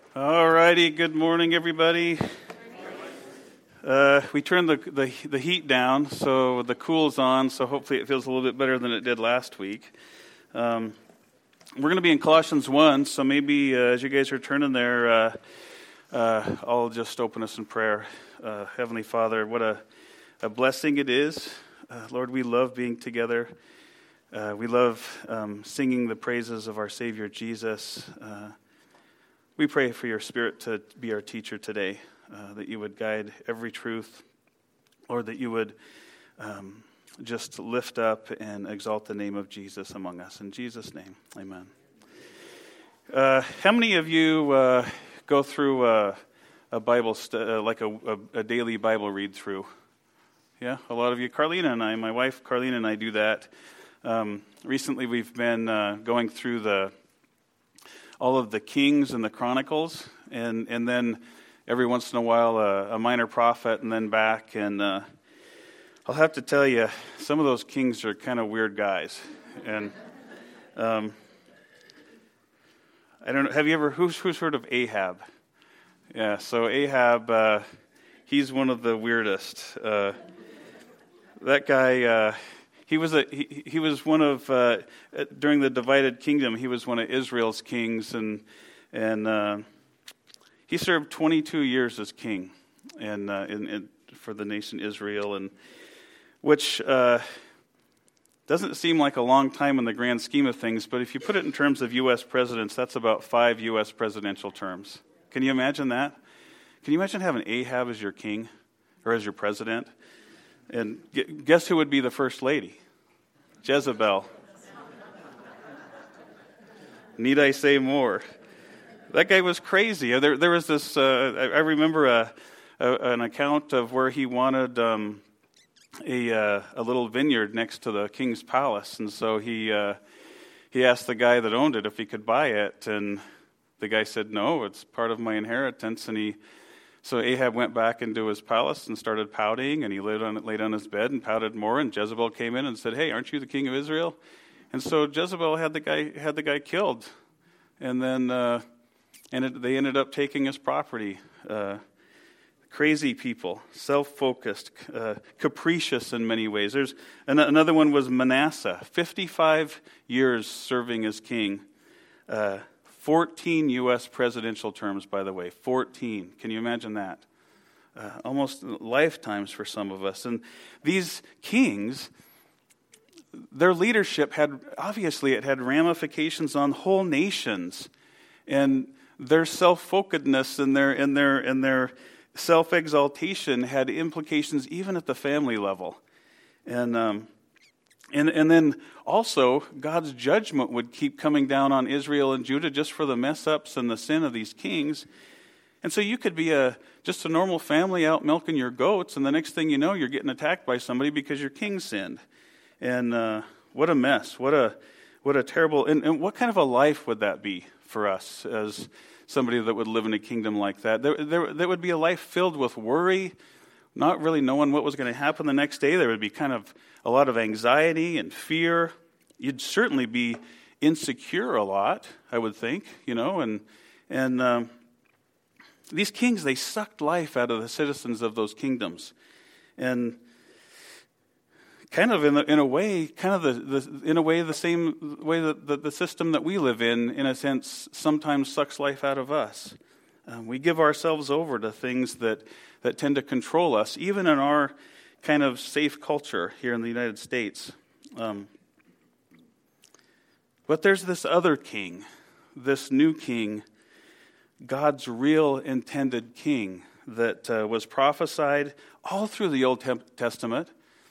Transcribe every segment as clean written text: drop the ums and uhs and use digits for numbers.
All righty, good morning, everybody. We turned the heat down, so the cool's on, so hopefully it feels a little bit better than it did last week. We're going to be in Colossians 1, so maybe as you guys are turning there, I'll just open us in prayer. Heavenly Father, what a blessing it is. Lord, we love being together. We love singing the praises of our Savior Jesus. We pray for your Spirit to be our teacher today, that you would guide every truth, Lord, that you would just lift up and exalt the name of Jesus among us. In Jesus' name, amen. How many of you go through a Bible, like a daily Bible read-through? Yeah, a lot of you. Carlina and I, my wife Carlina and I do that. Recently we've been going through all of the Kings and the Chronicles, and then every once in a while a minor prophet, and then back. And I'll have to tell you, some of those kings are kind of weird guys. And I don't know. Have you ever who's heard of Ahab? Yeah. So Ahab, he's one of the weirdest. That guy. He was one of during the divided kingdom. He was one of Israel's kings, and he served 22 years as king, and for the nation Israel, and which doesn't seem like a long time in the grand scheme of things. But if you put it in terms of U.S. presidents, that's about 5 U.S. presidential terms. Can you imagine that? Can you imagine having Ahab as your king or as your president? And guess who would be the first lady? Jezebel. Need I say more? That guy was crazy. There was this. I remember an account of where he wanted a little vineyard next to the king's palace, and so he asked the guy that owned it if he could buy it, and the guy said no, it's part of my inheritance, and So Ahab went back into his palace and started pouting, and he laid on his bed and pouted more. And Jezebel came in and said, "Hey, aren't you the king of Israel?" And so Jezebel had the guy killed, and then they ended up taking his property. Crazy people, self-focused, capricious in many ways. There's another one was Manasseh, 55 years serving as king. 14 U.S. presidential terms, by the way. 14. Can you imagine that? Almost lifetimes for some of us. And these kings, their leadership had ramifications on whole nations. And their self-focusedness and their self-exaltation had implications even at the family level. And then also, God's judgment would keep coming down on Israel and Judah just for the mess-ups and the sin of these kings. And so you could be just a normal family out milking your goats, and the next thing you know, you're getting attacked by somebody because your king sinned. And what a mess. What a terrible... And what kind of a life would that be for us as somebody that would live in a kingdom like that? There would be a life filled with worry, not really knowing what was going to happen the next day. There would be kind of a lot of anxiety and fear. You'd certainly be insecure a lot, I would think, and these kings, they sucked life out of the citizens of those kingdoms. And kind of in a way the same way that the system that we live in a sense, sometimes sucks life out of us. We give ourselves over to things that tend to control us, even in our kind of safe culture here in the United States. But there's this other king, this new king, God's real intended king that was prophesied all through the Old Testament.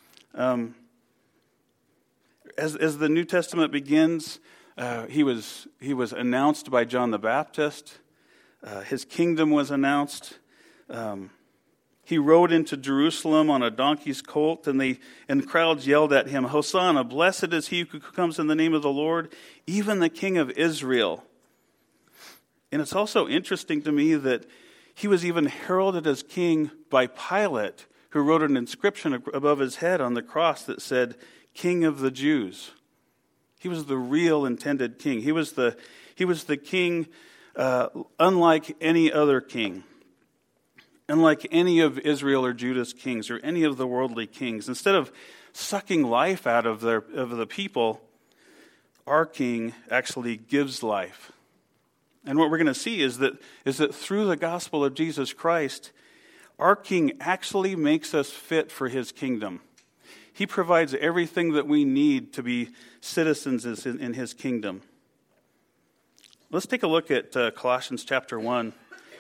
As the New Testament begins, he was announced by John the Baptist. His kingdom was announced. He rode into Jerusalem on a donkey's colt, and crowds yelled at him, "Hosanna, blessed is he who comes in the name of the Lord, even the King of Israel." And it's also interesting to me that he was even heralded as king by Pilate, who wrote an inscription above his head on the cross that said, "King of the Jews." He was the real intended king. He was the king unlike any other king, unlike any of Israel or Judah's kings or any of the worldly kings. Instead of sucking life out of the people, our king actually gives life. And what we're going to see is that through the gospel of Jesus Christ, our king actually makes us fit for his kingdom. He provides everything that we need to be citizens in his kingdom. Let's take a look at Colossians chapter 1.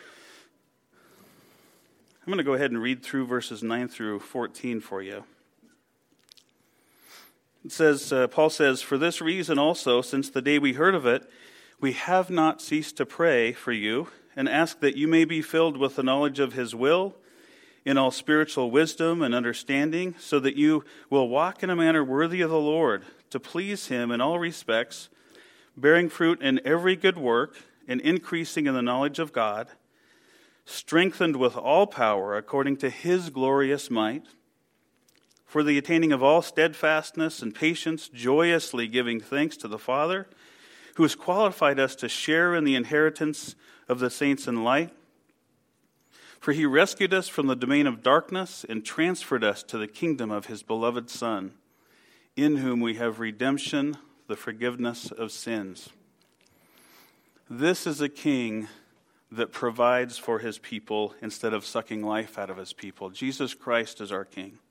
I'm going to go ahead and read through verses 9 through 14 for you. It says, Paul says, "For this reason also, since the day we heard of it, we have not ceased to pray for you and ask that you may be filled with the knowledge of his will in all spiritual wisdom and understanding, so that you will walk in a manner worthy of the Lord, to please him in all respects, bearing fruit in every good work and increasing in the knowledge of God, strengthened with all power according to his glorious might, for the attaining of all steadfastness and patience, joyously giving thanks to the Father, who has qualified us to share in the inheritance of the saints in light. For he rescued us from the domain of darkness and transferred us to the kingdom of his beloved Son, in whom we have redemption, the forgiveness of sins." This is a king that provides for his people instead of sucking life out of his people. Jesus Christ is our king.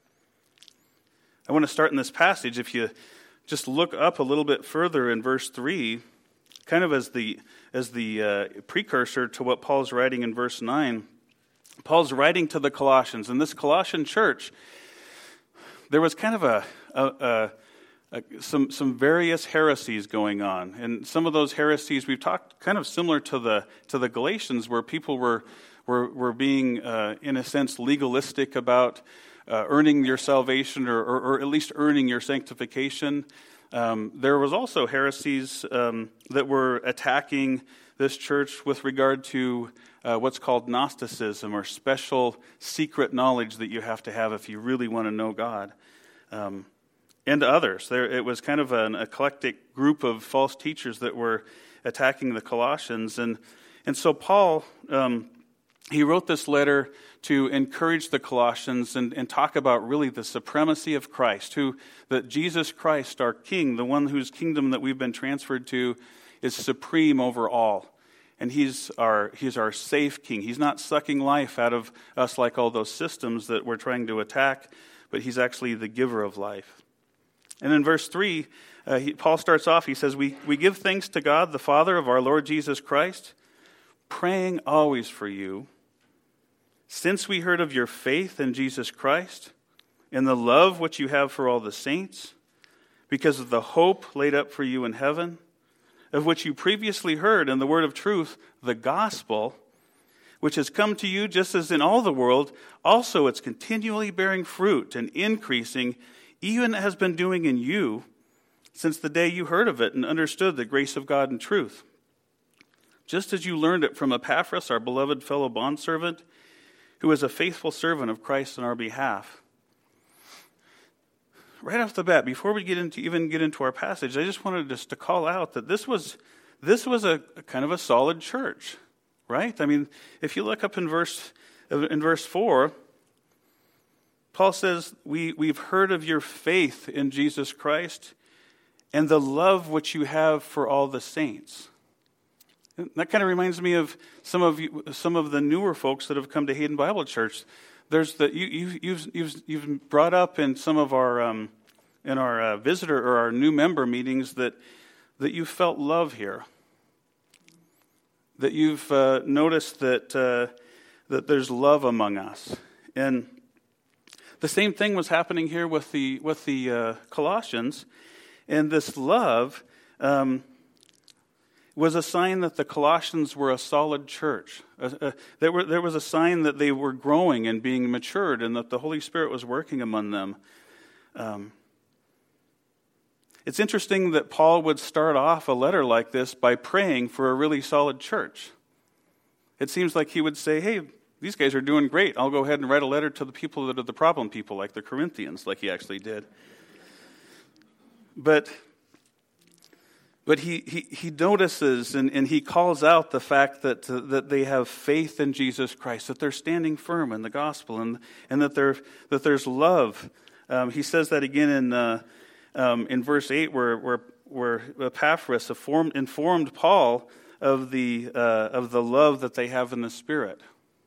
I want to start in this passage. If you just look up a little bit further in verse 3, kind of as the precursor to what Paul's writing in verse 9, Paul's writing to the Colossians. In this Colossian church, there was kind of some various heresies going on, and some of those heresies we've talked kind of similar to the Galatians, where people were being in a sense legalistic about earning your salvation or at least earning your sanctification. There was also heresies that were attacking this church with regard to what's called Gnosticism, or special secret knowledge that you have to have if you really want to know God. And others. It was kind of an eclectic group of false teachers that were attacking the Colossians. And so Paul, he wrote this letter to encourage the Colossians and talk about really the supremacy of Christ, that Jesus Christ, our King, the one whose kingdom that we've been transferred to, is supreme over all. And he's our safe king. He's not sucking life out of us like all those systems that we're trying to attack, but he's actually the giver of life. And in verse 3, Paul starts off, he says, we give thanks to God, the Father of our Lord Jesus Christ, praying always for you, since we heard of your faith in Jesus Christ and the love which you have for all the saints, because of the hope laid up for you in heaven, of which you previously heard in the word of truth, the gospel, which has come to you just as in all the world, also it's continually bearing fruit and increasing, even as has been doing in you, since the day you heard of it and understood the grace of God in truth. Just as you learned it from Epaphras, our beloved fellow bondservant, who is a faithful servant of Christ on our behalf. Right off the bat, before we get into our passage, I just wanted just to call out that this was a kind of a solid church, right? I mean, if you look up in verse 4, Paul says, we've heard of your faith in Jesus Christ and the love which you have for all the saints. And that kind of reminds me of some of the newer folks that have come to Hayden Bible Church. There's you've brought up in some of our in our visitor or our new member meetings that you felt love here. That you've noticed that there's love among us, and the same thing was happening here with the Colossians, and this love was a sign that the Colossians were a solid church. There was a sign that they were growing and being matured, and that the Holy Spirit was working among them. It's interesting that Paul would start off a letter like this by praying for a really solid church. It seems like he would say, hey, these guys are doing great. I'll go ahead and write a letter to the people that are the problem people, like the Corinthians, like he actually did. But But he notices and he calls out the fact that they have faith in Jesus Christ, that they're standing firm in the gospel, and that there's love. He says that again in verse 8, where Epaphras informed Paul of the love that they have in the Spirit.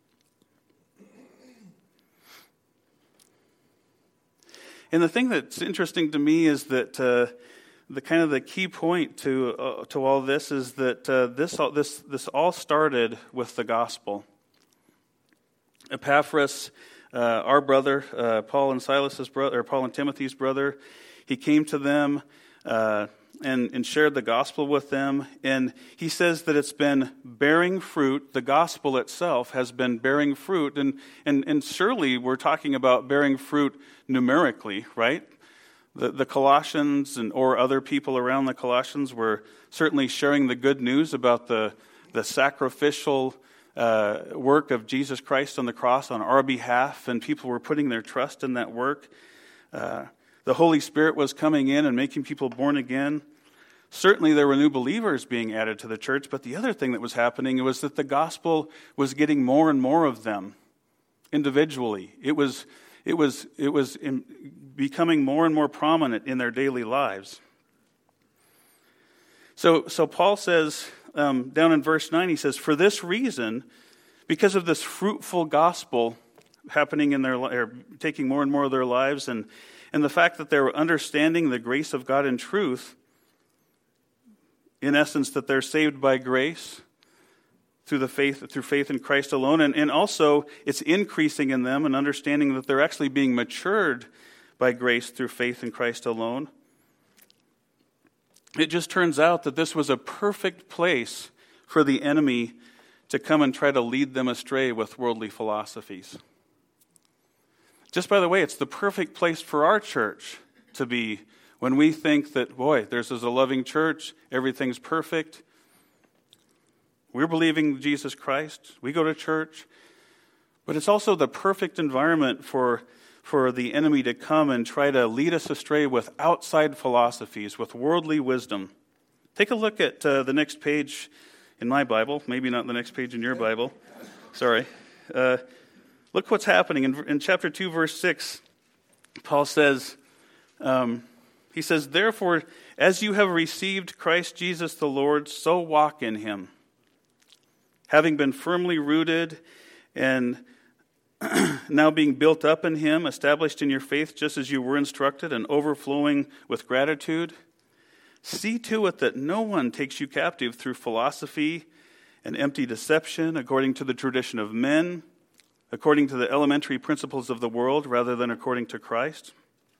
And the thing that's interesting to me is that the key point to all this is that this all started with the gospel. Epaphras, our brother, Paul and Silas's brother, or Paul and Timothy's brother, he came to them and shared the gospel with them. And he says that it's been bearing fruit. The gospel itself has been bearing fruit. And surely we're talking about bearing fruit numerically, right? The Colossians or other people around the Colossians were certainly sharing the good news about the sacrificial work of Jesus Christ on the cross on our behalf, and people were putting their trust in that work. The Holy Spirit was coming in and making people born again. Certainly there were new believers being added to the church, but the other thing that was happening was that the gospel was getting more and more of them individually. It was becoming more and more prominent in their daily lives. So Paul says, down in verse 9, he says, for this reason, because of this fruitful gospel happening in or taking more and more of their lives, and the fact that they're understanding the grace of God in truth, in essence, that they're saved by grace through faith in Christ alone, and also it's increasing in them and understanding that they're actually being matured by grace through faith in Christ alone. It just turns out that this was a perfect place for the enemy to come and try to lead them astray with worldly philosophies. Just by the way, it's the perfect place for our church to be when we think that, boy, there's a loving church, everything's perfect. We're believing Jesus Christ. We go to church. But it's also the perfect environment for the enemy to come and try to lead us astray with outside philosophies, with worldly wisdom. Take a look at the next page in my Bible. Maybe not the next page in your Bible. Sorry. Look what's happening. In chapter 2, verse 6, Paul says, he says, therefore, as you have received Christ Jesus the Lord, so walk in him, having been firmly rooted and now being built up in him, established in your faith just as you were instructed, and overflowing with gratitude. See to it that no one takes you captive through philosophy and empty deception, according to the tradition of men, according to the elementary principles of the world, rather than according to Christ.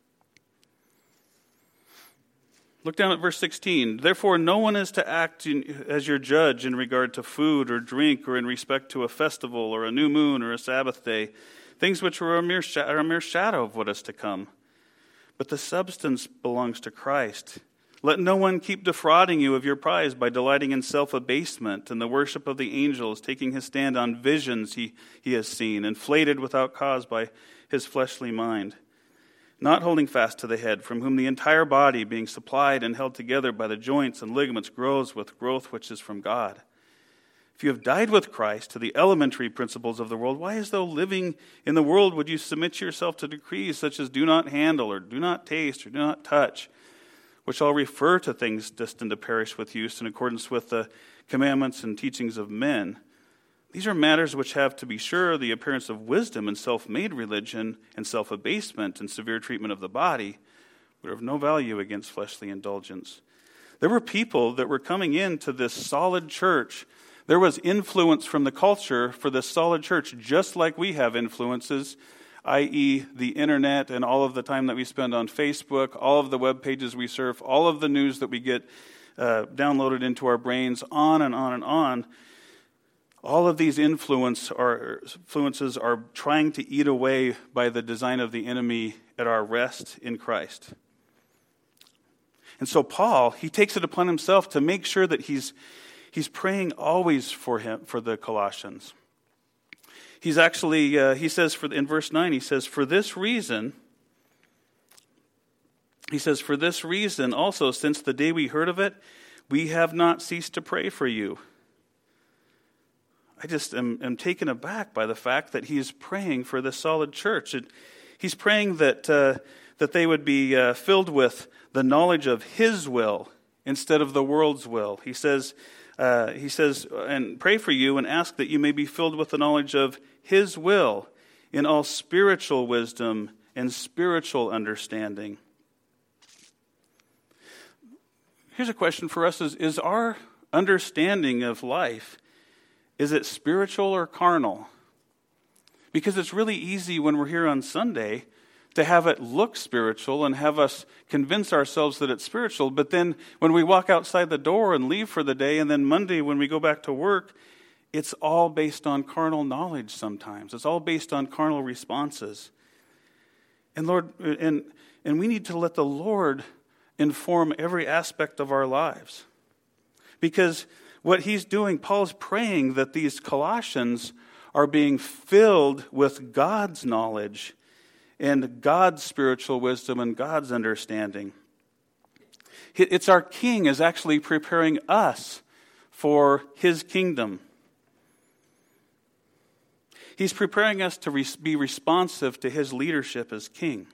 Look down at verse 16. Therefore, no one is to act as your judge in regard to food or drink, or in respect to a festival or a new moon or a Sabbath day, things which are a mere shadow of what is to come. But the substance belongs to Christ. Let no one keep defrauding you of your prize by delighting in self-abasement and the worship of the angels, taking his stand on visions he has seen, inflated without cause by his fleshly mind, not holding fast to the head, from whom the entire body, being supplied and held together by the joints and ligaments, grows with growth which is from God. If you have died with Christ to the elementary principles of the world, why, as though living in the world, would you submit yourself to decrees such as do not handle, or do not taste, or do not touch, which all refer to things destined to perish with use in accordance with the commandments and teachings of men? These are matters which have, to be sure, the appearance of wisdom and self-made religion and self-abasement and severe treatment of the body, but are of no value against fleshly indulgence. There were people that were coming into this solid church. There was influence from the culture for this solid church, just like we have influences, i.e. the internet and all of the time that we spend on Facebook, all of the web pages we surf, all of the news that we get downloaded into our brains, on and on and on. All of these influences are trying to eat away by the design of the enemy at our rest in Christ. And so Paul, he takes it upon himself to make sure that he's praying always for the Colossians. He's actually, he says in verse 9, he says, for this reason also, since the day we heard of it, we have not ceased to pray for you. I just am taken aback by the fact that he is praying for this solid church. He's praying that they would be filled with the knowledge of his will instead of the world's will. He says, and pray for you and ask that you may be filled with the knowledge of his will in all spiritual wisdom and spiritual understanding. Here's a question for us: is our understanding of life, is it spiritual or carnal? Because it's really easy when we're here on Sunday to have it look spiritual and have us convince ourselves that it's spiritual. But then when we walk outside the door and leave for the day, and then Monday when we go back to work, it's all based on carnal knowledge sometimes. It's all based on carnal responses. And Lord, and we need to let the Lord inform every aspect of our lives. Because what he's doing, Paul's praying that these Colossians are being filled with God's knowledge and God's spiritual wisdom and God's understanding. It's our King is actually preparing us for his kingdom. He's preparing us to be responsive to his leadership as king.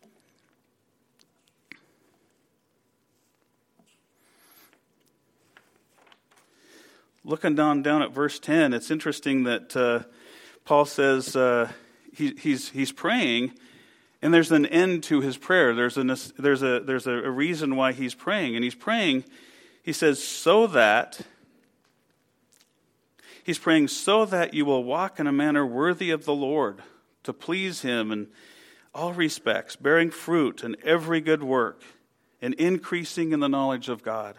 Looking down at verse 10, it's interesting that Paul says he's praying, and there's an end to his prayer. There's a reason why he's praying, and he's praying. He says he's praying so that you will walk in a manner worthy of the Lord, to please him in all respects, bearing fruit in every good work, and increasing in the knowledge of God.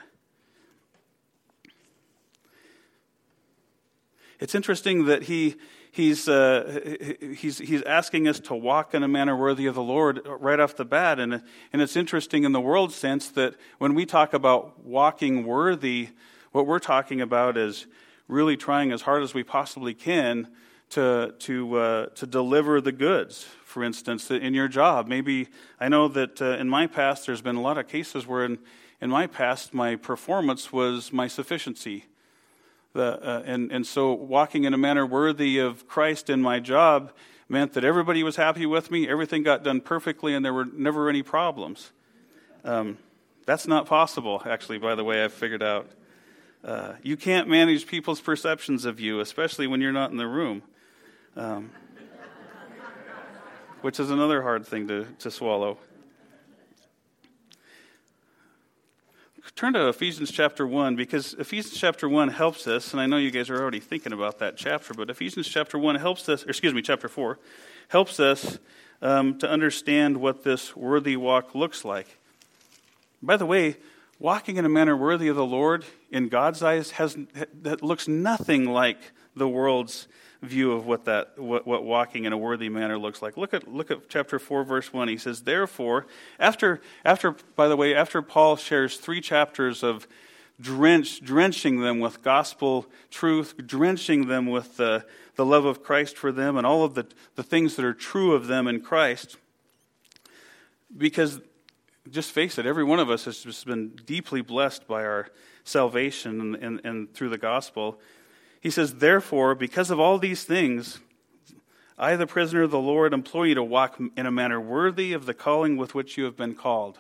It's interesting that he's asking us to walk in a manner worthy of the Lord right off the bat, and it's interesting in the world sense that when we talk about walking worthy, what we're talking about is really trying as hard as we possibly can to deliver the goods. For instance, in your job, maybe I know that in my past there's been a lot of cases where in my past my performance was my sufficiency. And so walking in a manner worthy of Christ in my job meant that everybody was happy with me, everything got done perfectly, and there were never any problems. That's not possible, actually, by the way, I've figured out. You can't manage people's perceptions of you, especially when you're not in the room, which is another hard thing to swallow. Turn to Ephesians chapter 1, because Ephesians chapter 1 helps us, and I know you guys are already thinking about that chapter, but Ephesians chapter 1 chapter 4, helps us to understand what this worthy walk looks like. By the way, walking in a manner worthy of the Lord in God's eyes that looks nothing like the world's view of what walking in a worthy manner looks like. Look at chapter 4, verse 1. He says, therefore, after Paul shares 3 chapters of drenching them with gospel truth, drenching them with the love of Christ for them, and all of the things that are true of them in Christ, because just face it, every one of us has just been deeply blessed by our salvation and through the gospel. He says, therefore, because of all these things, I, the prisoner of the Lord, implore you to walk in a manner worthy of the calling with which you have been called.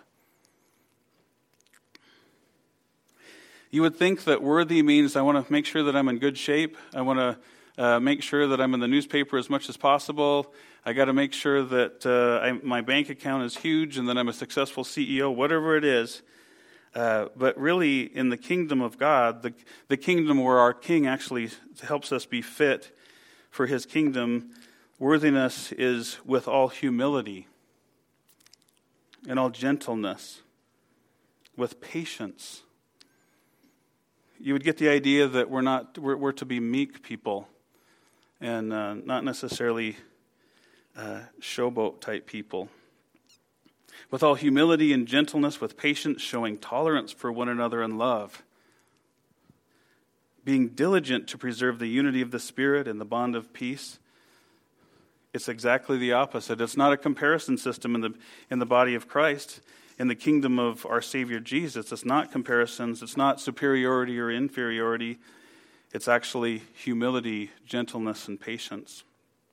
You would think that worthy means I want to make sure that I'm in good shape. I want to make sure that I'm in the newspaper as much as possible. I got to make sure that my bank account is huge and that I'm a successful CEO, whatever it is. But really, in the kingdom of God, the kingdom where our King actually helps us be fit for his kingdom, worthiness is with all humility and all gentleness, with patience. You would get the idea that we're to be meek people and not necessarily showboat type people. With all humility and gentleness, with patience, showing tolerance for one another in love. Being diligent to preserve the unity of the Spirit and the bond of peace. It's exactly the opposite. It's not a comparison system in the body of Christ. in the kingdom of our Savior Jesus. It's not comparisons. It's not superiority or inferiority. It's actually humility, gentleness, and patience.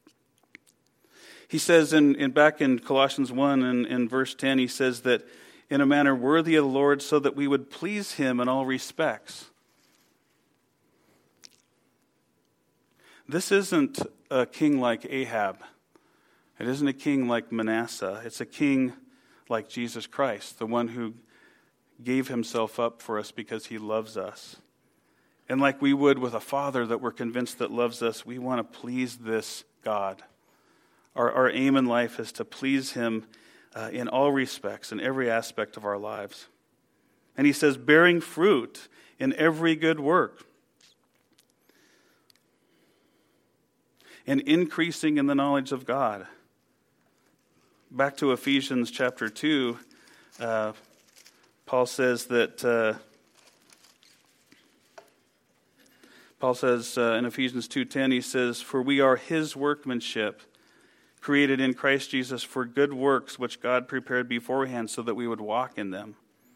He says back in Colossians 1 and in verse 10, he says that in a manner worthy of the Lord, so that we would please him in all respects. This isn't a king like Ahab. It isn't a king like Manasseh. It's a king like Jesus Christ, the one who gave himself up for us because he loves us. And like we would with a father that we're convinced that loves us, we want to please this God. Our aim in life is to please him in all respects, in every aspect of our lives. And he says, bearing fruit in every good work, and increasing in the knowledge of God. Back to Ephesians chapter 2, Paul says that in Ephesians 2:10, he says, for we are his workmanship, created in Christ Jesus for good works, which God prepared beforehand so that we would walk in them.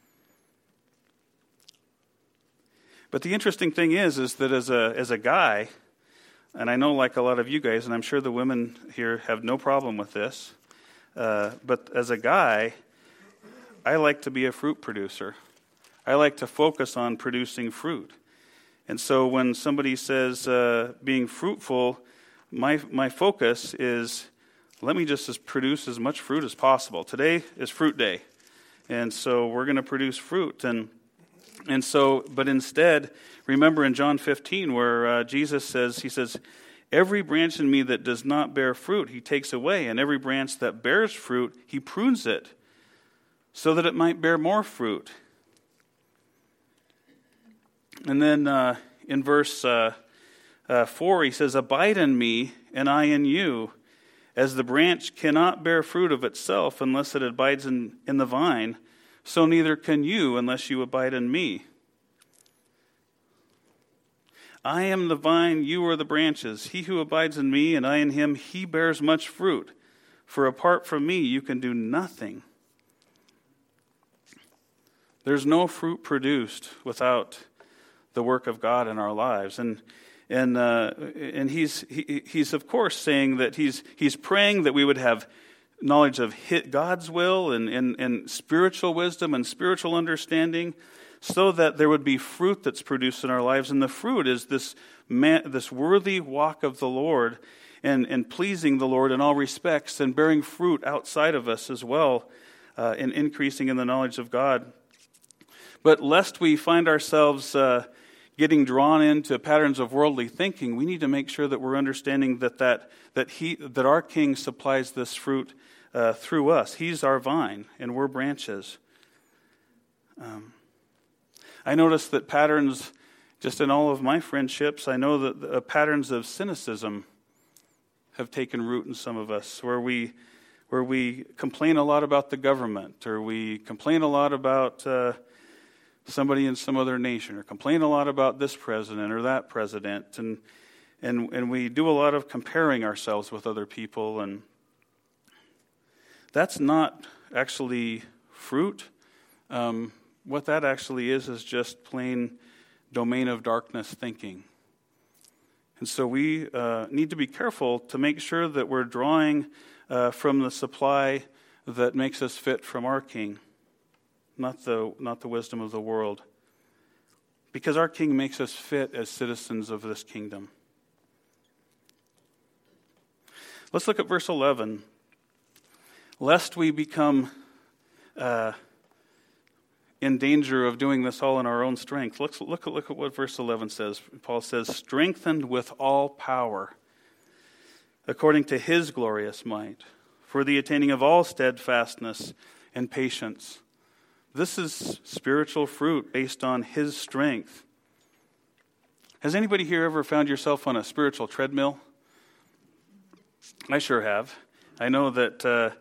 But the interesting thing is that as a guy, and I know like a lot of you guys, and I'm sure the women here have no problem with this, but as a guy, I like to be a fruit producer. I like to focus on producing fruit. And so when somebody says being fruitful, my focus is, let me just produce as much fruit as possible. Today is fruit day. And so we're going to produce fruit. And so, but instead, remember in John 15 where Jesus says, he says, every branch in me that does not bear fruit, he takes away. And every branch that bears fruit, he prunes it so that it might bear more fruit. And then in verse 4, he says, abide in me and I in you. As the branch cannot bear fruit of itself unless it abides in the vine, so neither can you unless you abide in me. I am the vine, you are the branches. He who abides in me and I in him, he bears much fruit. For apart from me, you can do nothing. There's no fruit produced without the work of God in our lives. And he's of course saying that he's praying that we would have knowledge of God's will and spiritual wisdom and spiritual understanding, so that there would be fruit that's produced in our lives. And the fruit is this worthy walk of the Lord and pleasing the Lord in all respects and bearing fruit outside of us as well, and increasing in the knowledge of God. But lest we find ourselves getting drawn into patterns of worldly thinking, we need to make sure that we're understanding that our King supplies this fruit through us. He's our vine, and we're branches. I notice that patterns, just in all of my friendships, I know that the patterns of cynicism have taken root in some of us, where we complain a lot about the government, or we complain a lot about somebody in some other nation, or complain a lot about this president or that president, and we do a lot of comparing ourselves with other people, and that's not actually fruit. What that actually is just plain domain of darkness thinking. And so we need to be careful to make sure that we're drawing from the supply that makes us fit from our King, not the wisdom of the world. Because our King makes us fit as citizens of this kingdom. Let's look at verse 11. Lest we become in danger of doing this all in our own strength. Look at what verse 11 says. Paul says, strengthened with all power, according to his glorious might, for the attaining of all steadfastness and patience. This is spiritual fruit based on his strength. Has anybody here ever found yourself on a spiritual treadmill? I sure have. I know that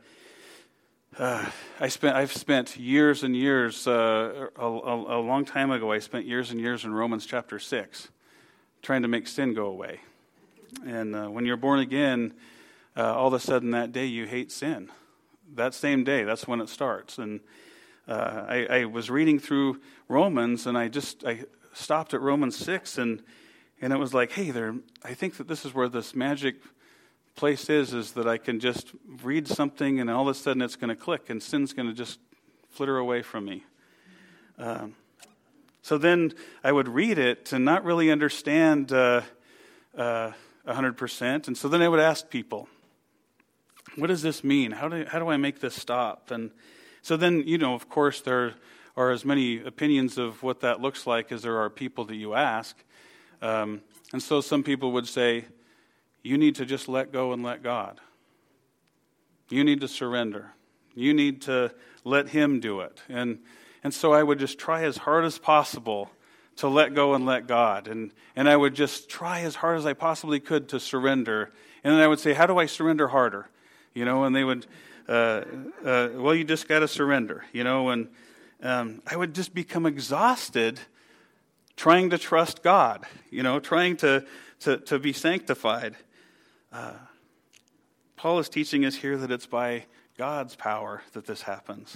I've spent years and years, a long time ago, I spent years and years in Romans chapter 6, trying to make sin go away. And when you're born again, all of a sudden that day you hate sin. That same day, that's when it starts. And I was reading through Romans, and I stopped at Romans 6, and it was like, hey, I think that this is where this magic place is that I can just read something, and all of a sudden it's going to click, and sin's going to just flitter away from me. So then I would read it and not really understand 100%, and so then I would ask people, what does this mean? How do I make this stop? And so then, of course, there are as many opinions of what that looks like as there are people that you ask. And so some people would say, you need to just let go and let God. You need to surrender. You need to let Him do it. And so I would just try as hard as possible to let go and let God. And I would just try as hard as I possibly could to surrender. And then I would say, how do I surrender harder? And they would, well, you just got to surrender, and I would just become exhausted trying to trust God, trying to be sanctified. Paul is teaching us here that it's by God's power that this happens.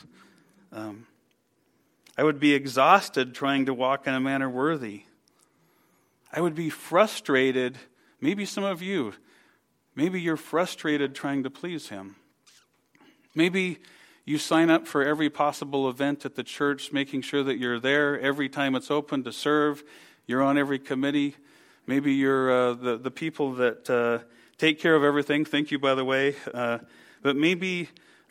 I would be exhausted trying to walk in a manner worthy. I would be frustrated, maybe some of you, maybe you're frustrated trying to please Him. Maybe you sign up for every possible event at the church, making sure that you're there every time it's open to serve. You're on every committee. Maybe you're the people that take care of everything. Thank you, by the way. But maybe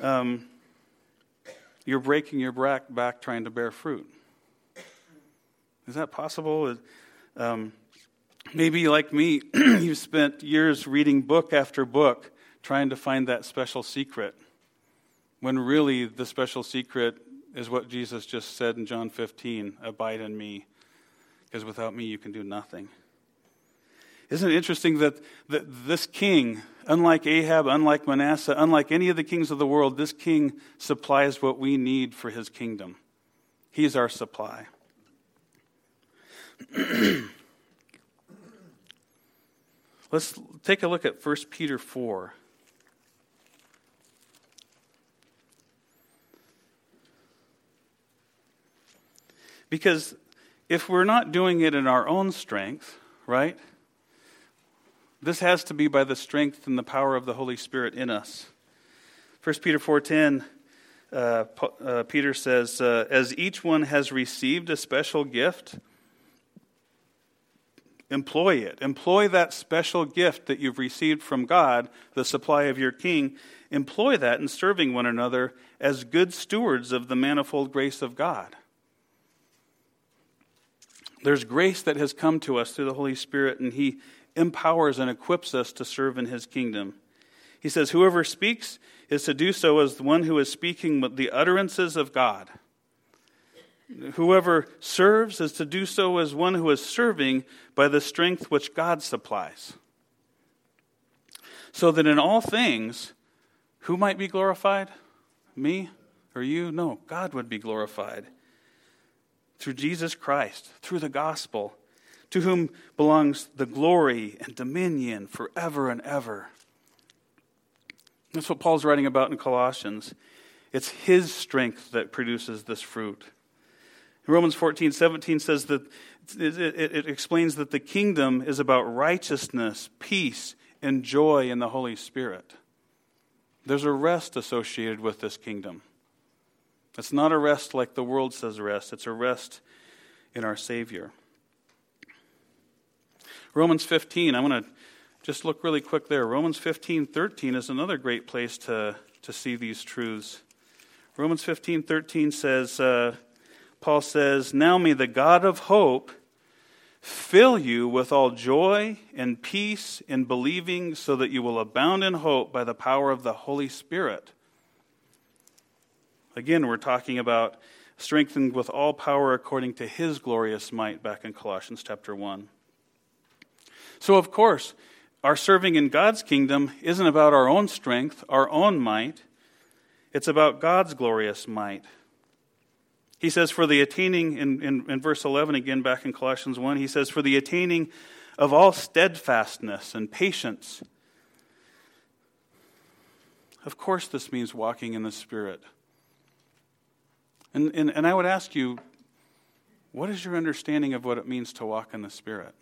you're breaking your back trying to bear fruit. Is that possible? Maybe, like me, you've spent years reading book after book trying to find that special secret, when really the special secret is what Jesus just said in John 15, abide in me, because without me you can do nothing. Isn't it interesting that this king, unlike Ahab, unlike Manasseh, unlike any of the kings of the world, this king supplies what we need for his kingdom. He's our supply. Let's take a look at 1 Peter 4. Because if we're not doing it in our own strength, right? This has to be by the strength and the power of the Holy Spirit in us. 1 Peter 4:10, Peter says, as each one has received a special gift, employ it. Employ that special gift that you've received from God, the supply of your King. Employ that in serving one another as good stewards of the manifold grace of God. There's grace that has come to us through the Holy Spirit, and He empowers and equips us to serve in His kingdom. He says, whoever speaks is to do so as the one who is speaking with the utterances of God. Whoever serves is to do so as one who is serving by the strength which God supplies. So that in all things, who might be glorified? Me or you? No, God would be glorified. Through Jesus Christ, through the gospel, to whom belongs the glory and dominion forever and ever. That's what Paul's writing about in Colossians. It's His strength that produces this fruit. Romans 14:17 says that it explains that the kingdom is about righteousness, peace, and joy in the Holy Spirit. There's a rest associated with this kingdom. It's not a rest like the world says rest. It's a rest in our Savior. Romans 15, I'm going to just look really quick there. Romans 15:13 is another great place to see these truths. Romans 15:13 says, Paul says, now may the God of hope fill you with all joy and peace in believing, so that you will abound in hope by the power of the Holy Spirit. Again, we're talking about strengthened with all power according to His glorious might back in Colossians chapter 1. So, of course, our serving in God's kingdom isn't about our own strength, our own might. It's about God's glorious might. He says, for the attaining, in verse 11 again back in Colossians 1, he says, for the attaining of all steadfastness and patience. Of course this means walking in the Spirit. And I would ask you, what is your understanding of what it means to walk in the Spirit?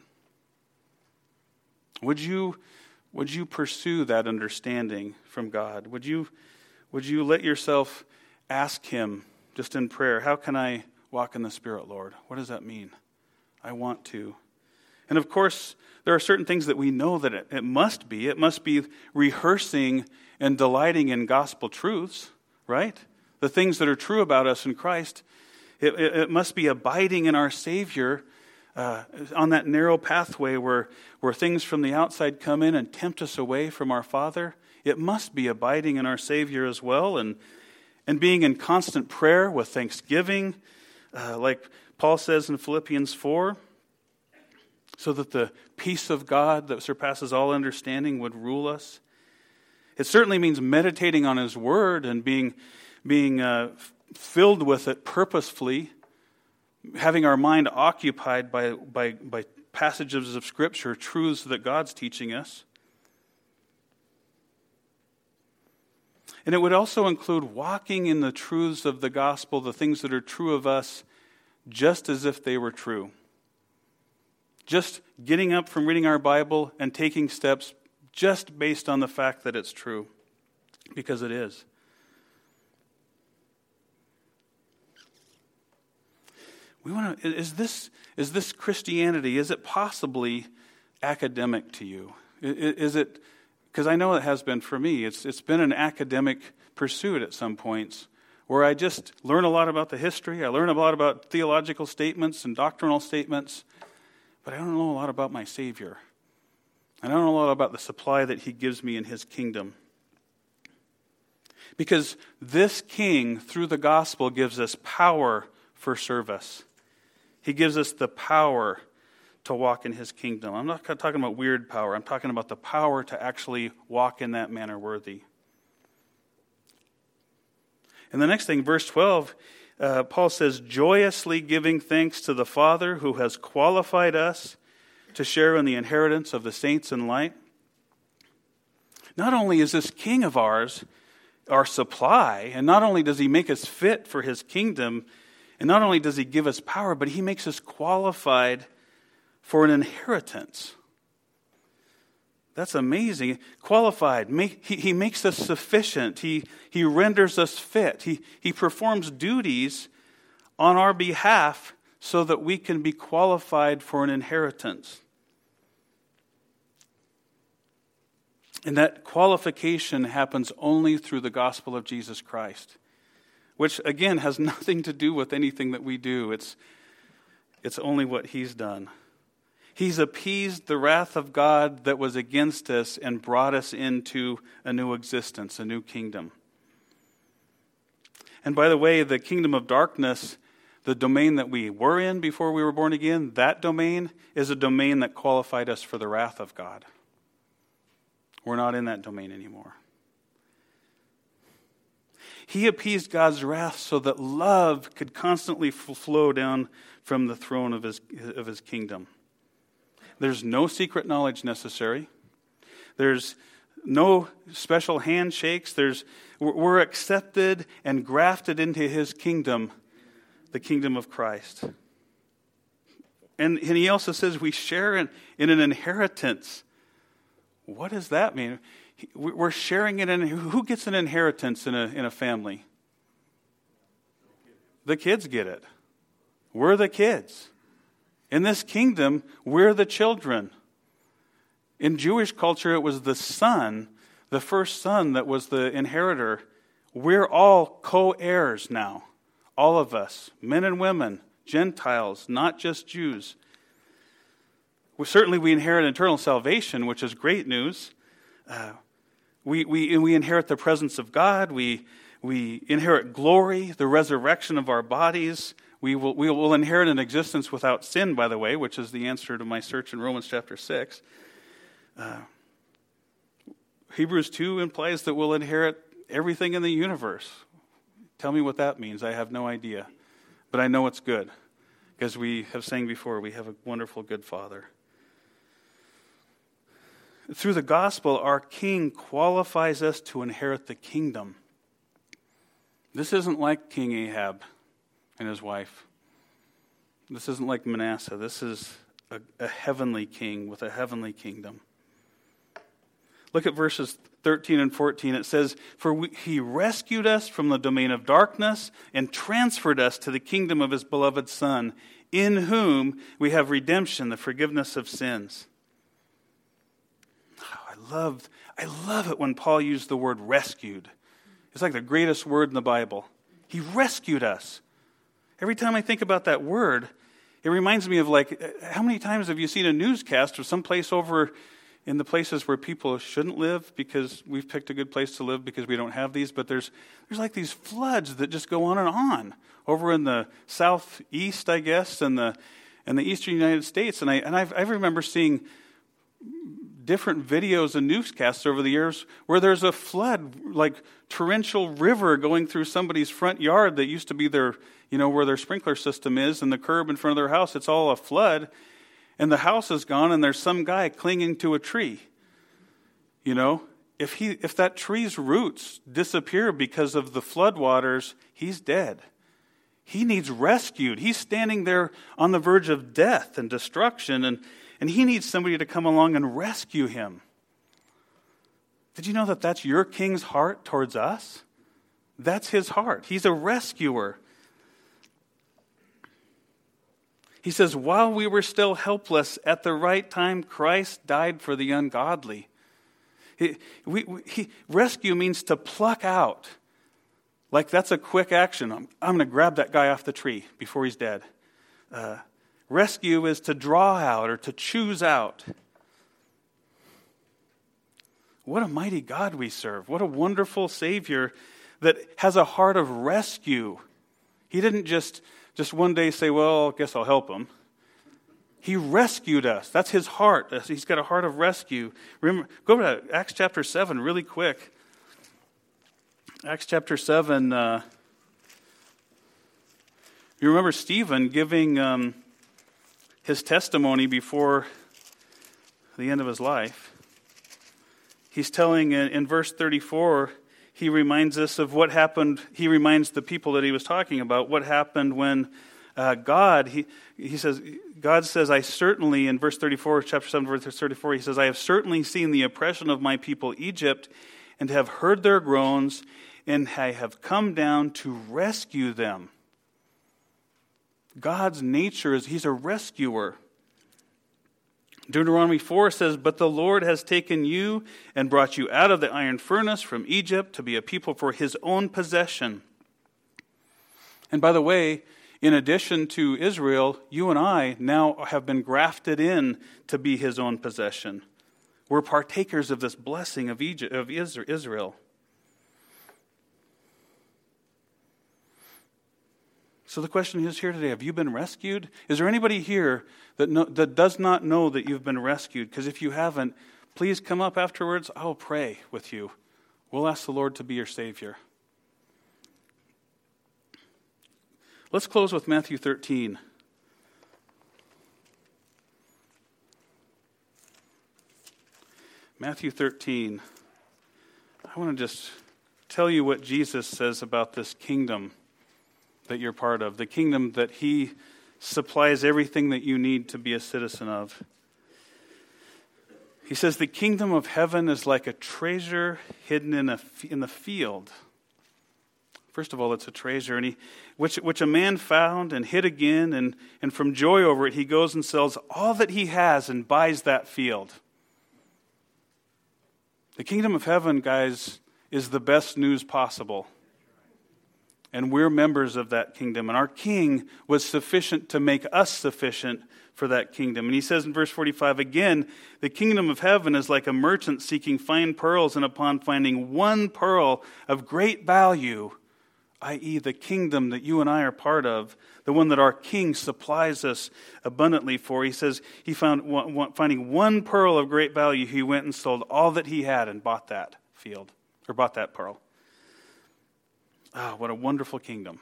Would you pursue that understanding from God? Would you let yourself ask Him just in prayer, how can I walk in the Spirit, Lord? What does that mean? I want to. And of course, there are certain things that we know that it must be. It must be rehearsing and delighting in gospel truths, right? The things that are true about us in Christ. It must be abiding in our Savior on that narrow pathway where things from the outside come in and tempt us away from our Father. It must be abiding in our Savior as well, and being in constant prayer with thanksgiving, like Paul says in Philippians 4, so that the peace of God that surpasses all understanding would rule us. It certainly means meditating on His Word and being filled with it purposefully, having our mind occupied by passages of Scripture, truths that God's teaching us. And it would also include walking in the truths of the gospel, the things that are true of us, just as if they were true. Just getting up from reading our Bible and taking steps just based on the fact that it's true, because it is. Is this Christianity, is it possibly academic to you? Is it, because I know it has been for me, it's been an academic pursuit at some points, where I just learn a lot about the history, I learn a lot about theological statements and doctrinal statements, but I don't know a lot about my Savior. I don't know a lot about the supply that He gives me in His kingdom. Because this King, through the gospel, gives us power for service. He gives us the power to walk in His kingdom. I'm not talking about weird power. I'm talking about the power to actually walk in that manner worthy. And the next thing, verse 12, Paul says, joyously giving thanks to the Father who has qualified us to share in the inheritance of the saints in light. Not only is this King of ours our supply, and not only does He make us fit for His kingdom, and not only does He give us power, but He makes us qualified for an inheritance. That's amazing. Qualified. He makes us sufficient. He renders us fit. He performs duties on our behalf so that we can be qualified for an inheritance. And that qualification happens only through the gospel of Jesus Christ, which, again, has nothing to do with anything that we do. It's only what He's done. He's appeased the wrath of God that was against us and brought us into a new existence, a new kingdom. And by the way, the kingdom of darkness, the domain that we were in before we were born again, that domain is a domain that qualified us for the wrath of God. We're not in that domain anymore. He appeased God's wrath so that love could constantly flow down from the throne of his kingdom. There's no secret knowledge necessary. There's no special handshakes. We're accepted and grafted into His kingdom, the kingdom of Christ. And He also says we share in an inheritance. What does that mean? We're sharing it in. Who gets an inheritance in a family? The kids get it. We're the kids. In this kingdom, we're the children. In Jewish culture, it was the son, the first son, that was the inheritor. We're all co-heirs now. All of us, men and women, Gentiles, not just Jews. Certainly we inherit eternal salvation, which is great news. We inherit the presence of God. We inherit glory, the resurrection of our bodies. We will inherit an existence without sin, by the way, which is the answer to my search in Romans chapter 6. Hebrews 2 implies that we'll inherit everything in the universe. Tell me what that means. I have no idea. But I know it's good, because we have sang before, we have a wonderful, good Father. Through the gospel, our King qualifies us to inherit the kingdom. This isn't like King Ahab. and his wife. This isn't like Manasseh. This is a heavenly king with a heavenly kingdom. Look at verses 13 and 14. It says, "For he rescued us from the domain of darkness and transferred us to the kingdom of his beloved Son, in whom we have redemption, the forgiveness of sins." Oh, I love it when Paul used the word rescued. It's like the greatest word in the Bible. He rescued us. Every time I think about that word, it reminds me of how many times have you seen a newscast of some place over in the places where people shouldn't live because we've picked a good place to live because we don't have these, but there's like these floods that just go on over in the southeast, I guess, and the eastern United States. And I remember seeing different videos and newscasts over the years where there's a flood, like torrential river going through somebody's front yard that used to be their, where their sprinkler system is, and the curb in front of their house, it's all a flood, and the house is gone, and there's some guy clinging to a tree. If that tree's roots disappear because of the floodwaters, he's dead. He needs rescued. He's standing there on the verge of death and destruction, and he needs somebody to come along and rescue him. Did you know that that's your king's heart towards us? That's his heart. He's a rescuer. He says, while we were still helpless, at the right time, Christ died for the ungodly. Rescue means to pluck out. Like that's a quick action. I'm going to grab that guy off the tree before he's dead. Rescue is to draw out or to choose out. What a mighty God we serve. What a wonderful Savior that has a heart of rescue. He didn't just one day say, well, I guess I'll help him. He rescued us. That's his heart. He's got a heart of rescue. Remember, go to Acts chapter 7 really quick. Acts chapter 7, you remember Stephen giving his testimony before the end of his life. He's telling in verse 34, he reminds us of what happened. He reminds the people that he was talking about what happened when God says, I certainly, in verse 34, chapter 7, verse 34, he says, I have certainly seen the oppression of my people Egypt and have heard their groans, and I have come down to rescue them. God's nature is he's a rescuer. Deuteronomy 4 says, but the Lord has taken you and brought you out of the iron furnace from Egypt to be a people for his own possession. And by the way, in addition to Israel, you and I now have been grafted in to be his own possession. We're partakers of this blessing of Israel. So the question is here today, have you been rescued? Is there anybody here that does not know that you've been rescued? Because if you haven't, please come up afterwards. I'll pray with you. We'll ask the Lord to be your Savior. Let's close with Matthew 13. Matthew 13. I want to just tell you what Jesus says about this kingdom that you're part of, the kingdom that he supplies everything that you need to be a citizen of. He says the kingdom of heaven is like a treasure hidden in the field. First of all, it's a treasure, and which a man found and hid again, and from joy over it, he goes and sells all that he has and buys that field. The kingdom of heaven, guys, is the best news possible. And we're members of that kingdom. And our king was sufficient to make us sufficient for that kingdom. And he says in verse 45, again, the kingdom of heaven is like a merchant seeking fine pearls, and upon finding one pearl of great value, i.e. the kingdom that you and I are part of, the one that our king supplies us abundantly for, he says he finding one pearl of great value, he went and sold all that he had and bought that field, or bought that pearl. Ah, what a wonderful kingdom.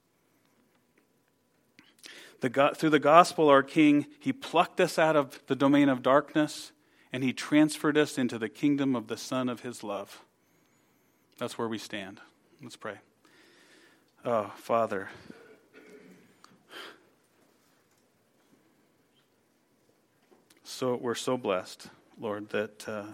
Through the gospel, our King, he plucked us out of the domain of darkness, and he transferred us into the kingdom of the Son of his love. That's where we stand. Let's pray. Oh, Father, we're so blessed, Lord, that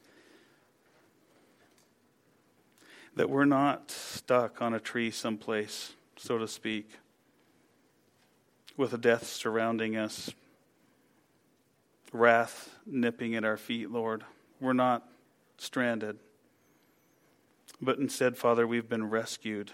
we're not stuck on a tree someplace, so to speak, with a death surrounding us, wrath nipping at our feet, Lord. We're not stranded. But instead, Father, we've been rescued.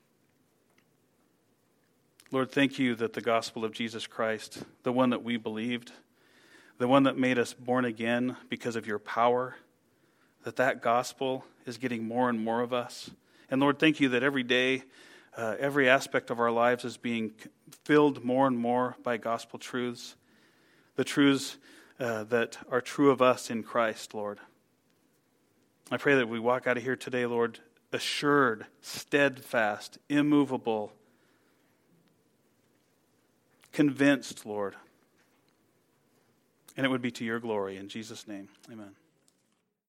Lord, thank you that the gospel of Jesus Christ, the one that we believed, the one that made us born again because of your power, that gospel is getting more and more of us. And Lord, thank you that every day, every aspect of our lives is being filled more and more by gospel truths, the truths that are true of us in Christ, Lord. I pray that we walk out of here today, Lord, assured, steadfast, immovable, convinced, Lord. And it would be to your glory. In Jesus' name, amen.